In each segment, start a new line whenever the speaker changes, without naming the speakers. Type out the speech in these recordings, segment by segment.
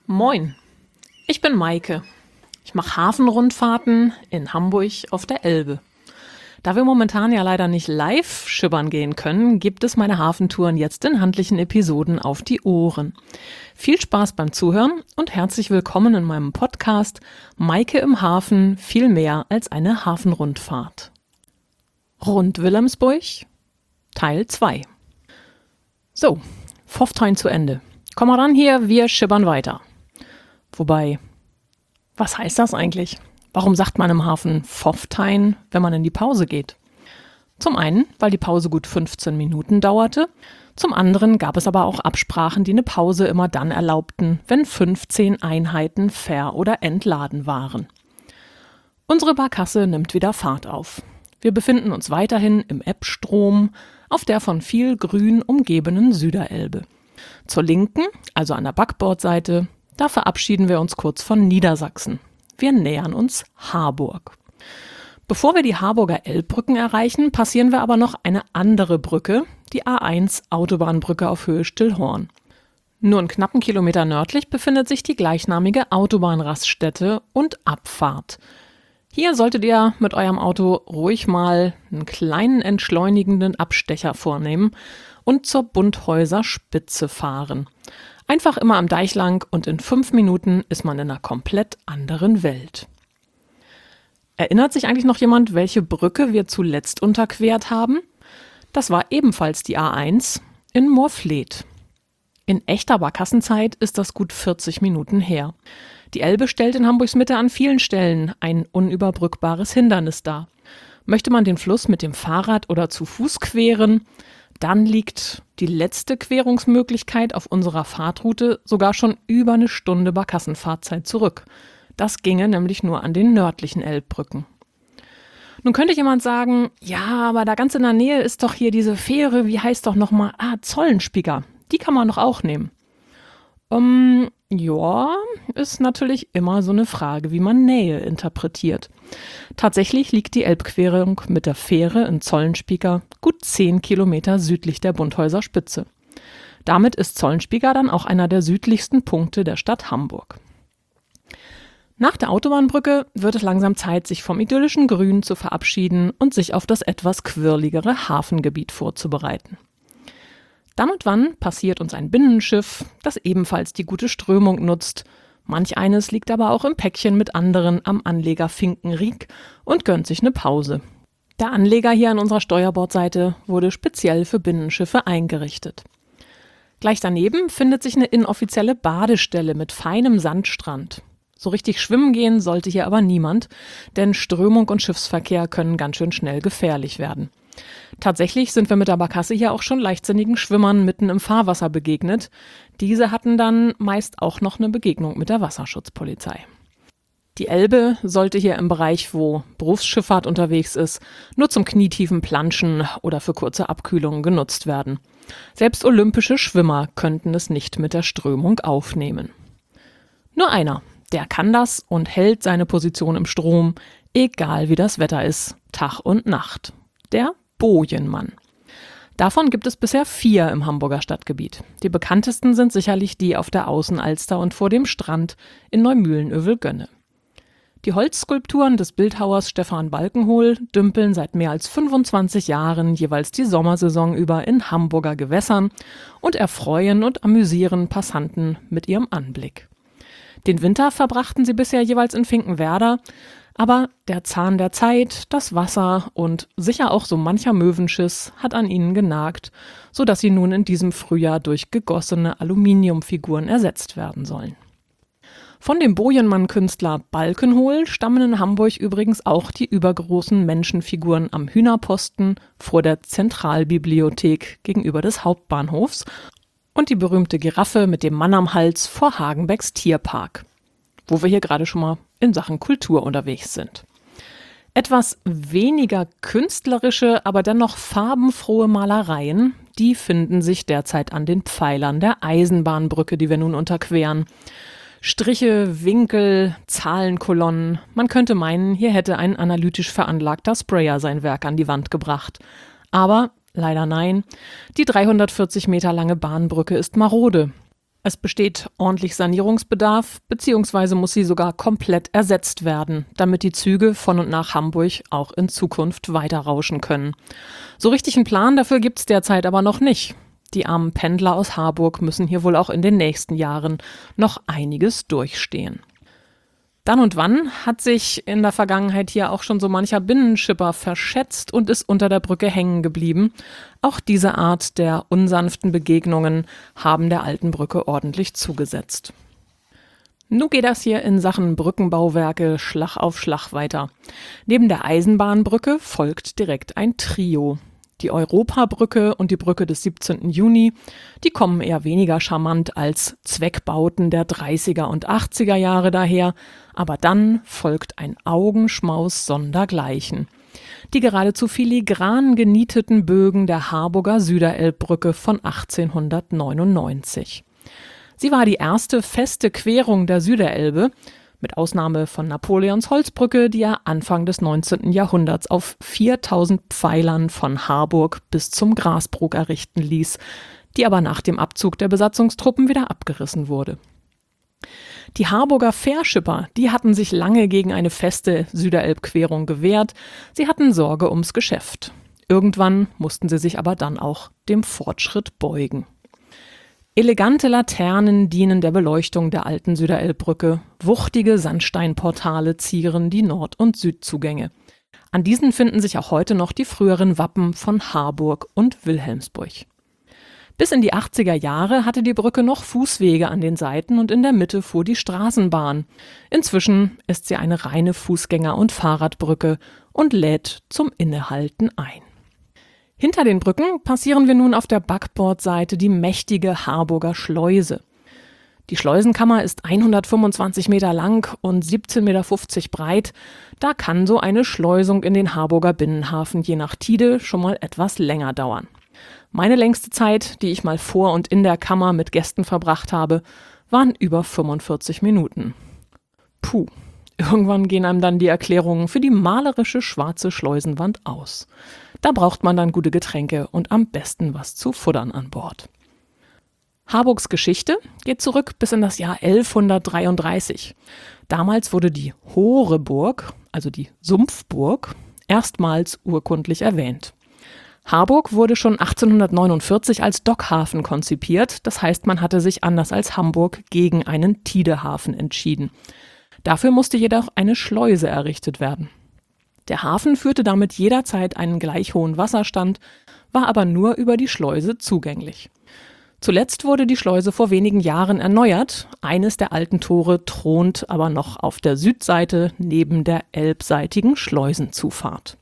Moin, ich bin Maike. Ich mache Hafenrundfahrten in Hamburg auf der Elbe. Da wir momentan ja leider nicht live schippern gehen können, gibt es meine Hafentouren jetzt in handlichen Episoden auf die Ohren. Viel Spaß beim Zuhören und herzlich willkommen in meinem Podcast Maike im Hafen, viel mehr als eine Hafenrundfahrt. Rund Wilhelmsburg, Teil 2. So, Pfofftein zu Ende. Komm mal ran hier, wir schippern weiter. Wobei, was heißt das eigentlich? Warum sagt man im Hafen Pfofftein, wenn man in die Pause geht? Zum einen, weil die Pause gut 15 Minuten dauerte. Zum anderen gab es aber auch Absprachen, die eine Pause immer dann erlaubten, wenn 15 Einheiten ver- oder entladen waren. Unsere Barkasse nimmt wieder Fahrt auf. Wir befinden uns weiterhin im Ebbstrom auf der von viel Grün umgebenen Süderelbe. Zur Linken, also an der Backbordseite, da verabschieden wir uns kurz von Niedersachsen. Wir nähern uns Harburg. Bevor wir die Harburger Elbbrücken erreichen, passieren wir aber noch eine andere Brücke, die A1 Autobahnbrücke auf Höhe Stillhorn. Nur einen knappen Kilometer nördlich befindet sich die gleichnamige Autobahnraststätte und Abfahrt. Hier solltet ihr mit eurem Auto ruhig mal einen kleinen entschleunigenden Abstecher vornehmen und zur Bunthäuser Spitze fahren. Einfach immer am Deich lang und in 5 Minuten ist man in einer komplett anderen Welt. Erinnert sich eigentlich noch jemand, welche Brücke wir zuletzt unterquert haben? Das war ebenfalls die A1 in Moorfleet. In echter Barkassenzeit ist das gut 40 Minuten her. Die Elbe stellt in Hamburgs Mitte an vielen Stellen ein unüberbrückbares Hindernis dar. Möchte man den Fluss mit dem Fahrrad oder zu Fuß queren, dann liegt die letzte Querungsmöglichkeit auf unserer Fahrtroute sogar schon über eine Stunde Barkassenfahrzeit zurück. Das ginge nämlich nur an den nördlichen Elbbrücken. Nun könnte jemand sagen, ja, aber da ganz in der Nähe ist doch hier diese Fähre, wie heißt doch nochmal, Zollenspieker, die kann man doch auch nehmen. Ja, ist natürlich immer so eine Frage, wie man Nähe interpretiert. Tatsächlich liegt die Elbquerung mit der Fähre in Zollenspieker gut 10 Kilometer südlich der Bunthäuser Spitze. Damit ist Zollenspieker dann auch einer der südlichsten Punkte der Stadt Hamburg. Nach der Autobahnbrücke wird es langsam Zeit, sich vom idyllischen Grün zu verabschieden und sich auf das etwas quirligere Hafengebiet vorzubereiten. Dann und wann passiert uns ein Binnenschiff, das ebenfalls die gute Strömung nutzt. Manch eines liegt aber auch im Päckchen mit anderen am Anleger Finkenriek und gönnt sich eine Pause. Der Anleger hier an unserer Steuerbordseite wurde speziell für Binnenschiffe eingerichtet. Gleich daneben findet sich eine inoffizielle Badestelle mit feinem Sandstrand. So richtig schwimmen gehen sollte hier aber niemand, denn Strömung und Schiffsverkehr können ganz schön schnell gefährlich werden. Tatsächlich sind wir mit der Barkasse hier auch schon leichtsinnigen Schwimmern mitten im Fahrwasser begegnet. Diese hatten dann meist auch noch eine Begegnung mit der Wasserschutzpolizei. Die Elbe sollte hier im Bereich, wo Berufsschifffahrt unterwegs ist, nur zum knietiefen Planschen oder für kurze Abkühlungen genutzt werden. Selbst olympische Schwimmer könnten es nicht mit der Strömung aufnehmen. Nur einer, der kann das und hält seine Position im Strom, egal wie das Wetter ist, Tag und Nacht. Der Bojenmann. Davon gibt es bisher 4 im Hamburger Stadtgebiet. Die bekanntesten sind sicherlich die auf der Außenalster und vor dem Strand in Neumühlen-Övelgönne. Die Holzskulpturen des Bildhauers Stefan Balkenhol dümpeln seit mehr als 25 Jahren jeweils die Sommersaison über in Hamburger Gewässern und erfreuen und amüsieren Passanten mit ihrem Anblick. Den Winter verbrachten sie bisher jeweils in Finkenwerder, aber der Zahn der Zeit, das Wasser und sicher auch so mancher Möwenschiss hat an ihnen genagt, sodass sie nun in diesem Frühjahr durch gegossene Aluminiumfiguren ersetzt werden sollen. Von dem Bojenmann-Künstler Balkenhol stammen in Hamburg übrigens auch die übergroßen Menschenfiguren am Hühnerposten vor der Zentralbibliothek gegenüber des Hauptbahnhofs und die berühmte Giraffe mit dem Mann am Hals vor Hagenbecks Tierpark, wo wir hier gerade schon mal in Sachen Kultur unterwegs sind. Etwas weniger künstlerische, aber dennoch farbenfrohe Malereien, die finden sich derzeit an den Pfeilern der Eisenbahnbrücke, die wir nun unterqueren. Striche, Winkel, Zahlenkolonnen. Man könnte meinen, hier hätte ein analytisch veranlagter Sprayer sein Werk an die Wand gebracht. Aber leider nein, die 340 Meter lange Bahnbrücke ist marode. Es besteht ordentlich Sanierungsbedarf, beziehungsweise muss sie sogar komplett ersetzt werden, damit die Züge von und nach Hamburg auch in Zukunft weiterrauschen können. So richtig einen Plan dafür gibt's derzeit aber noch nicht. Die armen Pendler aus Harburg müssen hier wohl auch in den nächsten Jahren noch einiges durchstehen. Dann und wann hat sich in der Vergangenheit hier auch schon so mancher Binnenschipper verschätzt und ist unter der Brücke hängen geblieben. Auch diese Art der unsanften Begegnungen haben der alten Brücke ordentlich zugesetzt. Nun geht das hier in Sachen Brückenbauwerke Schlag auf Schlag weiter. Neben der Eisenbahnbrücke folgt direkt ein Trio. Die Europabrücke und die Brücke des 17. Juni, die kommen eher weniger charmant als Zweckbauten der 30er und 80er Jahre daher, aber dann folgt ein Augenschmaus sondergleichen. Die geradezu filigran genieteten Bögen der Harburger Süderelbbrücke von 1899. Sie war die erste feste Querung der Süderelbe, mit Ausnahme von Napoleons Holzbrücke, die er Anfang des 19. Jahrhunderts auf 4000 Pfeilern von Harburg bis zum Grasbrook errichten ließ, die aber nach dem Abzug der Besatzungstruppen wieder abgerissen wurde. Die Harburger Fährschipper, die hatten sich lange gegen eine feste Süderelbquerung gewehrt, sie hatten Sorge ums Geschäft. Irgendwann mussten sie sich aber dann auch dem Fortschritt beugen. Elegante Laternen dienen der Beleuchtung der alten Süderelbbrücke, wuchtige Sandsteinportale zieren die Nord- und Südzugänge. An diesen finden sich auch heute noch die früheren Wappen von Harburg und Wilhelmsburg. Bis in die 80er Jahre hatte die Brücke noch Fußwege an den Seiten und in der Mitte fuhr die Straßenbahn. Inzwischen ist sie eine reine Fußgänger- und Fahrradbrücke und lädt zum Innehalten ein. Hinter den Brücken passieren wir nun auf der Backbordseite die mächtige Harburger Schleuse. Die Schleusenkammer ist 125 Meter lang und 17,50 Meter breit. Da kann so eine Schleusung in den Harburger Binnenhafen je nach Tide schon mal etwas länger dauern. Meine längste Zeit, die ich mal vor und in der Kammer mit Gästen verbracht habe, waren über 45 Minuten. Puh, irgendwann gehen einem dann die Erklärungen für die malerische schwarze Schleusenwand aus. Da braucht man dann gute Getränke und am besten was zu futtern an Bord. Harburgs Geschichte geht zurück bis in das Jahr 1133. Damals wurde die Horeburg, also die Sumpfburg, erstmals urkundlich erwähnt. Harburg wurde schon 1849 als Dockhafen konzipiert, das heißt, man hatte sich anders als Hamburg gegen einen Tidehafen entschieden. Dafür musste jedoch eine Schleuse errichtet werden. Der Hafen führte damit jederzeit einen gleich hohen Wasserstand, war aber nur über die Schleuse zugänglich. Zuletzt wurde die Schleuse vor wenigen Jahren erneuert. Eines der alten Tore thront aber noch auf der Südseite neben der elbseitigen Schleusenzufahrt.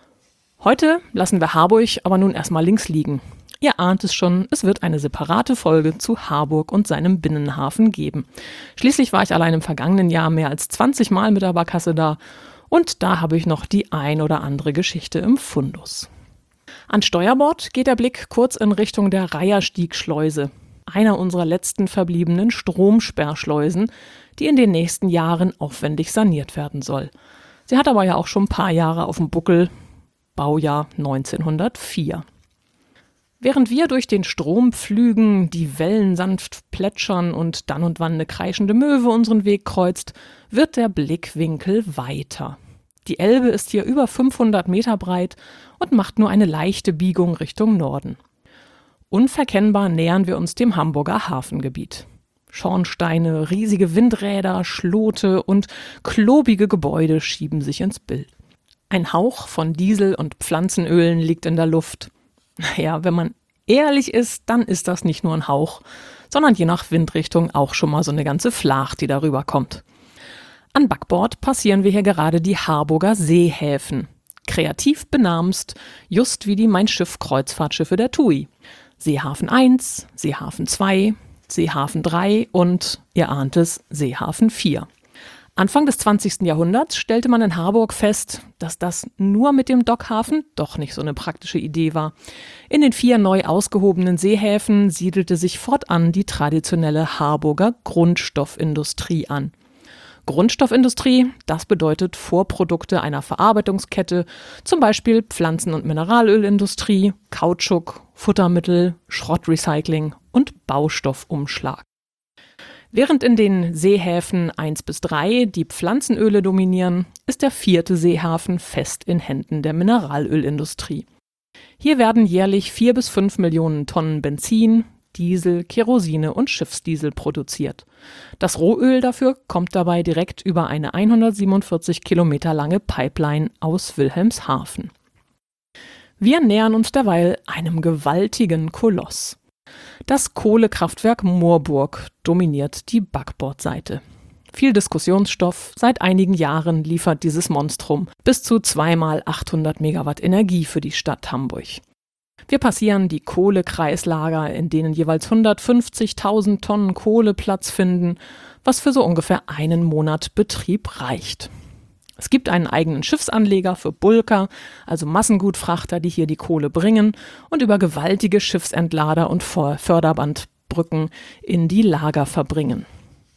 Heute lassen wir Harburg aber nun erstmal links liegen. Ihr ahnt es schon, es wird eine separate Folge zu Harburg und seinem Binnenhafen geben. Schließlich war ich allein im vergangenen Jahr mehr als 20 Mal mit der Barkasse da und da habe ich noch die ein oder andere Geschichte im Fundus. An Steuerbord geht der Blick kurz in Richtung der Reiherstiegschleuse, einer unserer letzten verbliebenen Stromsperrschleusen, die in den nächsten Jahren aufwendig saniert werden soll. Sie hat aber ja auch schon ein paar Jahre auf dem Buckel, Baujahr 1904. Während wir durch den Strom pflügen, die Wellen sanft plätschern und dann und wann eine kreischende Möwe unseren Weg kreuzt, wird der Blickwinkel weiter. Die Elbe ist hier über 500 Meter breit und macht nur eine leichte Biegung Richtung Norden. Unverkennbar nähern wir uns dem Hamburger Hafengebiet. Schornsteine, riesige Windräder, Schlote und klobige Gebäude schieben sich ins Bild. Ein Hauch von Diesel- und Pflanzenölen liegt in der Luft. Naja, wenn man ehrlich ist, dann ist das nicht nur ein Hauch, sondern je nach Windrichtung auch schon mal so eine ganze Flach, die darüber kommt. An Backbord passieren wir hier gerade die Harburger Seehäfen. Kreativ benamst, just wie die Mein-Schiff-Kreuzfahrtschiffe der TUI. Seehafen 1, Seehafen 2, Seehafen 3 und, ihr ahnt es, Seehafen 4. Anfang des 20. Jahrhunderts stellte man in Harburg fest, dass das nur mit dem Dockhafen doch nicht so eine praktische Idee war. In den 4 neu ausgehobenen Seehäfen siedelte sich fortan die traditionelle Harburger Grundstoffindustrie an. Grundstoffindustrie, das bedeutet Vorprodukte einer Verarbeitungskette, zum Beispiel Pflanzen- und Mineralölindustrie, Kautschuk, Futtermittel, Schrottrecycling und Baustoffumschlag. Während in den Seehäfen 1 bis 3 die Pflanzenöle dominieren, ist der 4. Seehafen fest in Händen der Mineralölindustrie. Hier werden jährlich 4 bis 5 Millionen Tonnen Benzin, Diesel, Kerosine und Schiffsdiesel produziert. Das Rohöl dafür kommt dabei direkt über eine 147 Kilometer lange Pipeline aus Wilhelmshaven. Wir nähern uns derweil einem gewaltigen Koloss. Das Kohlekraftwerk Moorburg dominiert die Backbordseite. Viel Diskussionsstoff, seit einigen Jahren liefert dieses Monstrum bis zu 2x 800 Megawatt Energie für die Stadt Hamburg. Wir passieren die Kohlekreislager, in denen jeweils 150.000 Tonnen Kohle Platz finden, was für so ungefähr einen Monat Betrieb reicht. Es gibt einen eigenen Schiffsanleger für Bulker, also Massengutfrachter, die hier die Kohle bringen und über gewaltige Schiffsentlader und Förderbandbrücken in die Lager verbringen.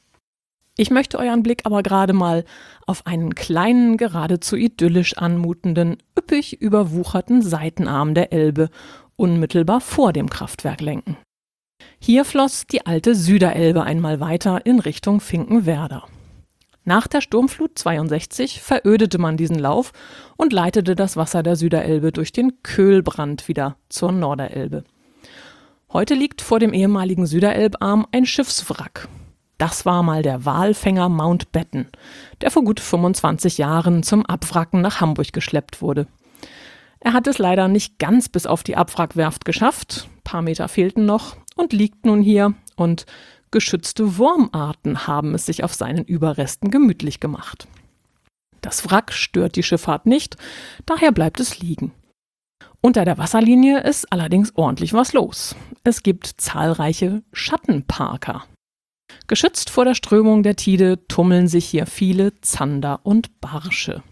Ich möchte euren Blick aber gerade mal auf einen kleinen, geradezu idyllisch anmutenden, üppig überwucherten Seitenarm der Elbe unmittelbar vor dem Kraftwerk lenken. Hier floss die alte Süderelbe einmal weiter in Richtung Finkenwerder. Nach der Sturmflut 62 verödete man diesen Lauf und leitete das Wasser der Süderelbe durch den Köhlbrand wieder zur Norderelbe. Heute liegt vor dem ehemaligen Süderelbarm ein Schiffswrack. Das war mal der Walfänger Mountbatten, der vor gut 25 Jahren zum Abwracken nach Hamburg geschleppt wurde. Er hat es leider nicht ganz bis auf die Abwrackwerft geschafft, ein paar Meter fehlten noch, und liegt nun hier, und geschützte Wurmarten haben es sich auf seinen Überresten gemütlich gemacht. Das Wrack stört die Schifffahrt nicht, daher bleibt es liegen. Unter der Wasserlinie ist allerdings ordentlich was los. Es gibt zahlreiche Schattenparker. Geschützt vor der Strömung der Tide tummeln sich hier viele Zander und Barsche.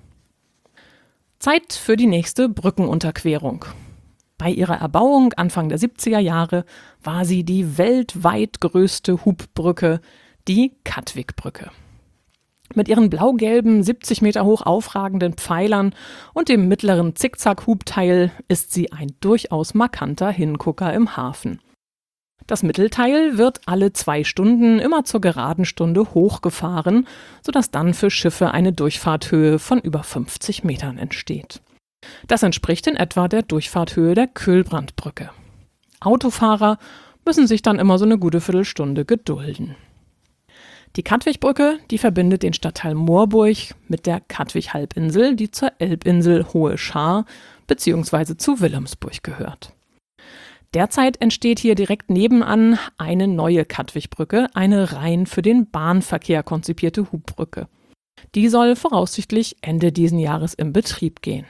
Zeit für die nächste Brückenunterquerung. Bei ihrer Erbauung Anfang der 70er Jahre war sie die weltweit größte Hubbrücke, die Katwigbrücke. Mit ihren blau-gelben, 70 Meter hoch aufragenden Pfeilern und dem mittleren Zickzack-Hubteil ist sie ein durchaus markanter Hingucker im Hafen. Das Mittelteil wird alle 2 Stunden immer zur geraden Stunde hochgefahren, sodass dann für Schiffe eine Durchfahrthöhe von über 50 Metern entsteht. Das entspricht in etwa der Durchfahrthöhe der Köhlbrandbrücke. Autofahrer müssen sich dann immer so eine gute Viertelstunde gedulden. Die Katwigbrücke, die verbindet den Stadtteil Moorburg mit der Katwig-Halbinsel, die zur Elbinsel Hohe Schaar bzw. zu Wilhelmsburg gehört. Derzeit entsteht hier direkt nebenan eine neue Katwigbrücke, eine rein für den Bahnverkehr konzipierte Hubbrücke. Die soll voraussichtlich Ende diesen Jahres in Betrieb gehen.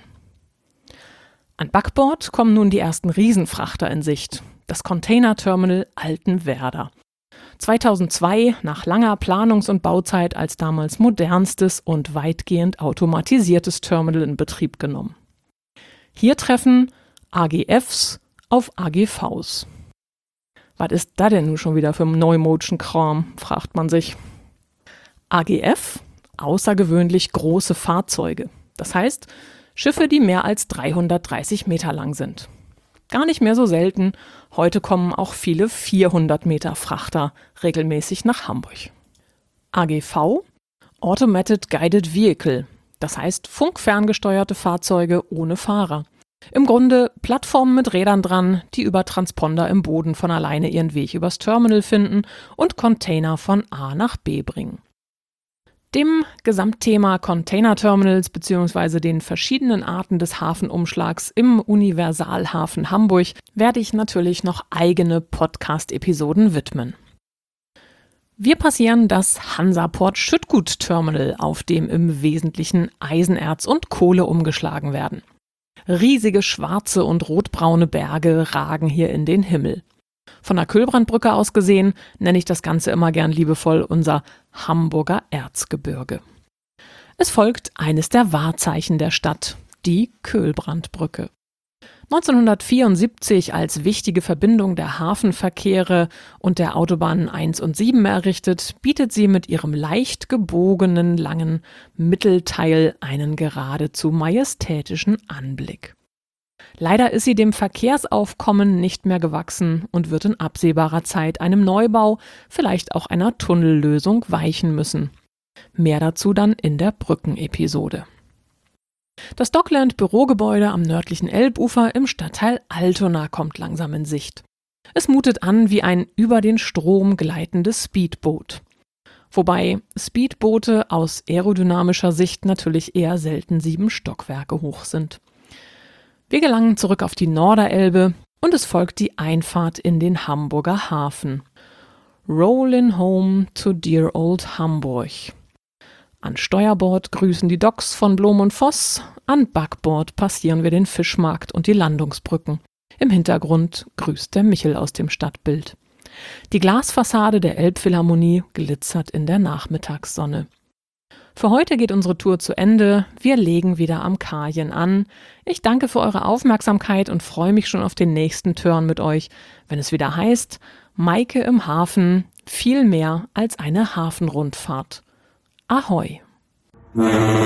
An Backbord kommen nun die ersten Riesenfrachter in Sicht, das Containerterminal Altenwerder. 2002 nach langer Planungs- und Bauzeit als damals modernstes und weitgehend automatisiertes Terminal in Betrieb genommen. Hier treffen AGFs auf AGVs. Was ist da denn nun schon wieder für Neumodschen-Kram, fragt man sich. AGF, außergewöhnlich große Fahrzeuge. Das heißt, Schiffe, die mehr als 330 Meter lang sind. Gar nicht mehr so selten, heute kommen auch viele 400 Meter Frachter regelmäßig nach Hamburg. AGV, Automated Guided Vehicle, das heißt funkferngesteuerte Fahrzeuge ohne Fahrer. Im Grunde Plattformen mit Rädern dran, die über Transponder im Boden von alleine ihren Weg übers Terminal finden und Container von A nach B bringen. Dem Gesamtthema Containerterminals bzw. den verschiedenen Arten des Hafenumschlags im Universalhafen Hamburg werde ich natürlich noch eigene Podcast-Episoden widmen. Wir passieren das Hansaport Schüttgut Terminal, auf dem im Wesentlichen Eisenerz und Kohle umgeschlagen werden. Riesige schwarze und rotbraune Berge ragen hier in den Himmel. Von der Köhlbrandbrücke aus gesehen nenne ich das Ganze immer gern liebevoll unser Hamburger Erzgebirge. Es folgt eines der Wahrzeichen der Stadt, die Köhlbrandbrücke. 1974 als wichtige Verbindung der Hafenverkehre und der Autobahnen 1 und 7 errichtet, bietet sie mit ihrem leicht gebogenen, langen Mittelteil einen geradezu majestätischen Anblick. Leider ist sie dem Verkehrsaufkommen nicht mehr gewachsen und wird in absehbarer Zeit einem Neubau, vielleicht auch einer Tunnellösung weichen müssen. Mehr dazu dann in der Brückenepisode. Das Dockland-Bürogebäude am nördlichen Elbufer im Stadtteil Altona kommt langsam in Sicht. Es mutet an wie ein über den Strom gleitendes Speedboot. Wobei Speedboote aus aerodynamischer Sicht natürlich eher selten 7 Stockwerke hoch sind. Wir gelangen zurück auf die Norderelbe und es folgt die Einfahrt in den Hamburger Hafen. Rollin' home to dear old Hamburg. An Steuerbord grüßen die Docks von Blom und Voss, an Backbord passieren wir den Fischmarkt und die Landungsbrücken. Im Hintergrund grüßt der Michel aus dem Stadtbild. Die Glasfassade der Elbphilharmonie glitzert in der Nachmittagssonne. Für heute geht unsere Tour zu Ende. Wir legen wieder am Kajen an. Ich danke für eure Aufmerksamkeit und freue mich schon auf den nächsten Turn mit euch, wenn es wieder heißt, Maike im Hafen, viel mehr als eine Hafenrundfahrt. Ahoi!